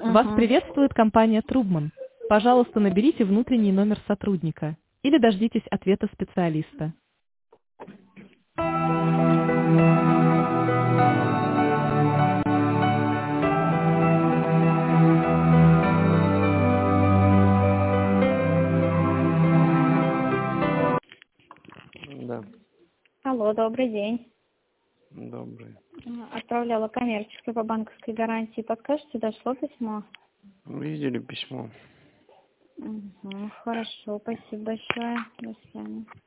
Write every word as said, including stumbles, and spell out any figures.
Вас Мгм. приветствует компания Трубман. Пожалуйста, наберите внутренний номер сотрудника или дождитесь ответа специалиста. Да, Алло, добрый день. добрый. А, Отправляла коммерческую по банковской гарантии. Подскажите, дошло письмо? Видели письмо? Угу, хорошо, спасибо большое. До свидания.